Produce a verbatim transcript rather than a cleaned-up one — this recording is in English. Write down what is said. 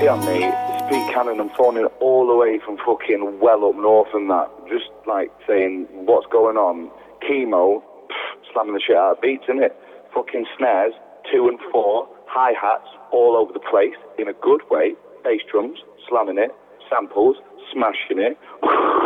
Yeah, mate, Speed Cannon and phoning all the way from fucking well up north and that. Just like saying, what's going on? Chemo, pff, slamming the shit out of beats, innit? Fucking snares, two and four, hi-hats, all over the place, in a good way. Bass drums, slamming it, samples, smashing it.